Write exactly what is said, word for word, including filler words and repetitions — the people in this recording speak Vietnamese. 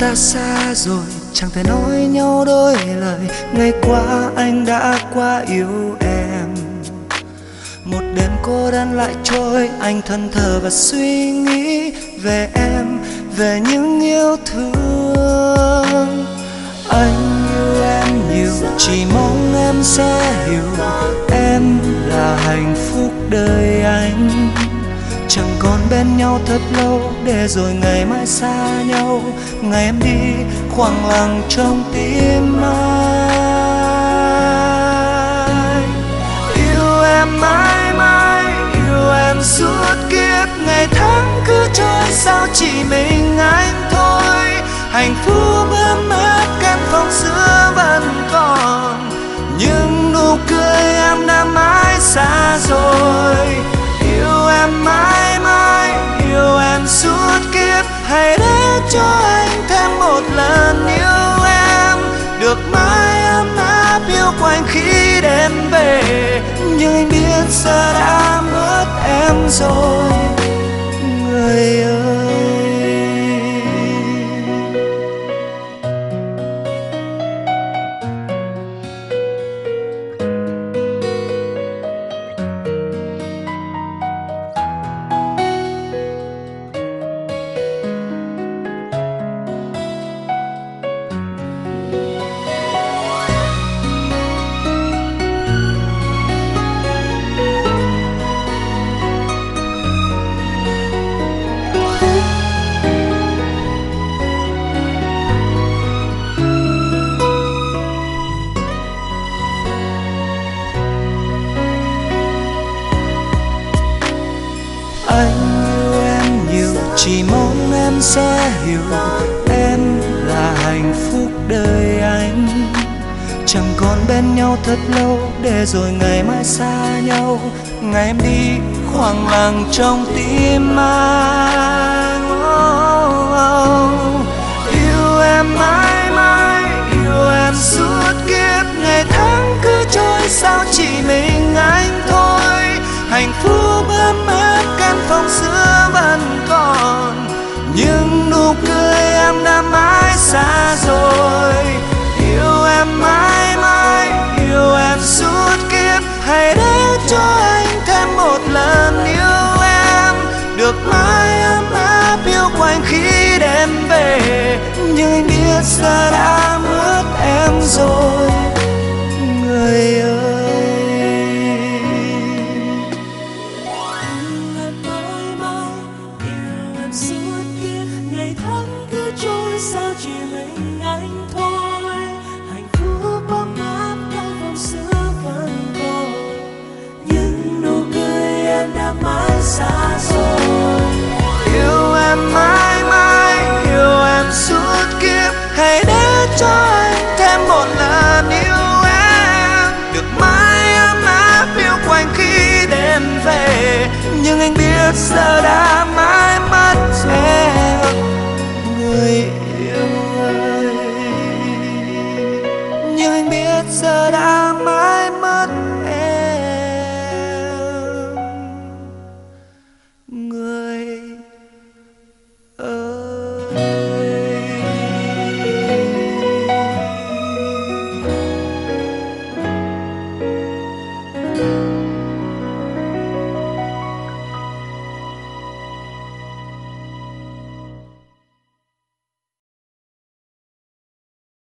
đã xa rồi, chẳng thể nói nhau đôi lời. Ngày qua anh đã quá yêu em. Một đêm cô đơn lại trôi, anh thẫn thờ và suy nghĩ về em, về những yêu thương. Anh yêu em nhiều, chỉ mong em sẽ hiểu em là hạnh phúc đời anh. Chẳng còn bên nhau thật lâu, để rồi ngày mai xa nhau. Ngày em đi khoảng lặng trong tim anh. Yêu em mãi mãi, yêu em suốt kiếp. Ngày tháng cứ trôi sao chỉ mình anh thôi. Hạnh phúc ấm áp căn phòng xưa vẫn còn, nhưng nụ cười em đã mãi xa rồi. Yêu em mãi mãi, yêu em suốt kiếp. Hãy để cho anh thêm một lần yêu em, được mãi ấm áp yêu quanh khi đêm về. Nhưng anh biết giờ đã mất em rồi, người ơi. Anh yêu em nhiều, chỉ mong em sẽ hiểu em là hạnh phúc đời anh. Chẳng còn bên nhau thật lâu, để rồi ngày mai xa nhau. Ngày em đi khoảng lặng trong tim anh. Oh, oh. Yêu em mãi mãi, yêu em suốt kiếp. Ngày tháng cứ trôi sao chỉ mình anh thôi. Hạnh phúc ấm áp căn phòng xưa vẫn còn, nhưng nụ cười em đã mãi xa rồi. Yêu em mãi mãi, yêu em suốt kiếp. Hãy để cho anh thêm một lần yêu em, được mãi ấm áp yêu quanh khi đêm về. Nhưng anh biết giờ đã mất em rồi, người ơi. Sao chỉ mình anh thôi. Hạnh phúc ấm áp căn phòng xưa vẫn còn, nhưng nụ cười em đã mãi xa rồi. Yêu em mãi mãi, yêu em suốt kiếp. Hãy để cho anh thêm một lần yêu em, được mãi ấm áp yêu quanh khi đêm về. Nhưng anh biết giờ đã